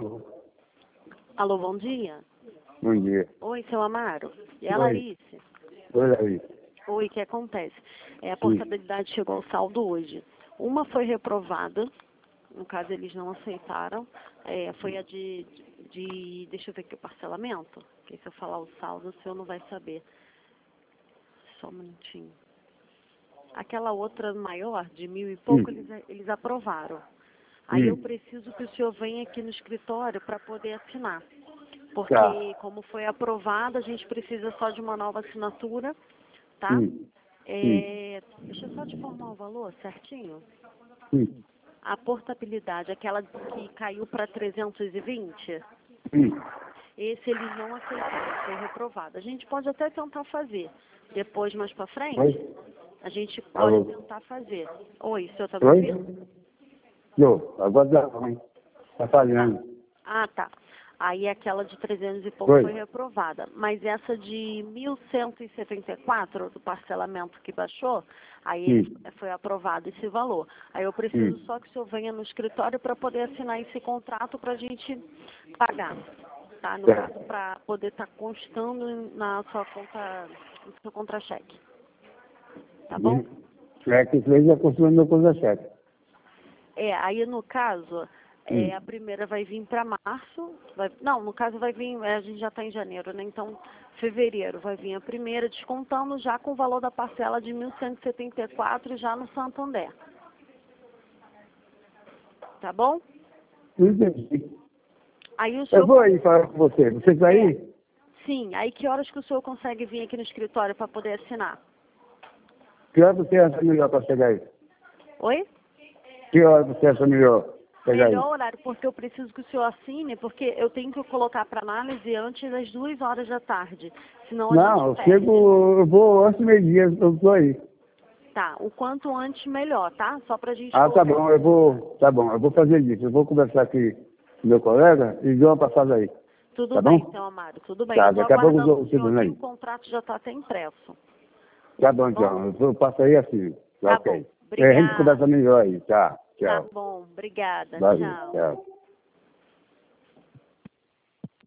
Alô, bom dia. Bom dia. Oi, seu Amaro. E a Oi. Larice? Oi, Larissa. Oi, o que acontece? A portabilidade chegou ao saldo hoje. Uma foi reprovada, no caso eles não aceitaram, foi a deixa eu ver aqui o parcelamento, porque se eu falar o saldo o senhor não vai saber. Só um minutinho. Aquela outra maior, de 1.000 e pouco, eles aprovaram. Aí eu preciso que o senhor venha aqui no escritório para poder assinar. Porque, como foi aprovada, a gente precisa só de uma nova assinatura, tá? Deixa eu só te informar o valor certinho. A portabilidade, aquela que caiu para 320, esse eles não aceitaram, foi reprovado. A gente pode até tentar fazer. Depois, mais para frente, a gente pode tentar fazer. Oi, o senhor está me ouvindo? Não, agora não, hein? Tá falhando. Ah, tá. Aí aquela de 300 e pouco foi reprovada. Mas essa de 1.174, do parcelamento que baixou, aí foi aprovado esse valor. Aí eu preciso só que o senhor venha no escritório para poder assinar esse contrato para a gente pagar. Tá? No caso, para poder estar constando na sua conta, no seu contra-cheque. Tá bom? Cheque, isso aí já construiu meu contra-cheque. Aí no caso, a primeira vai vir para março, não, no caso vai vir, a gente já está em janeiro, né? Então, fevereiro vai vir a primeira, descontando já com o valor da parcela de 1.174 já no Santander. Tá bom? Entendi. Aí o senhor... Eu vou aí falar com você. Você vai aí? Sim, aí que horas que o senhor consegue vir aqui no escritório para poder assinar? Que hora você acha melhor para chegar aí? Oi? Que hora você acha melhor chegar aí? Melhor horário, porque eu preciso que o senhor assine, porque eu tenho que colocar para análise antes das 2 horas da tarde. Senão Não, eu perde. eu vou antes do meio-dia, eu tô aí. Tá, o quanto antes melhor, tá? Só pra gente Ah, tá colocar. bom, eu vou fazer isso. Eu vou conversar aqui com meu colega e dou uma passada aí. Tudo Tá bem, bom? seu Amaro, tudo bem. Tá, Eu tô daqui a pouco aguardando o você senhor dando aqui, aí. o contrato já tá até impresso. Tá bom, então. Eu passo aí assim. Tá Ok. bom, A gente obrigada. conversa melhor aí. Tá, Tá tchau. bom, obrigada, Valeu, tchau. tchau.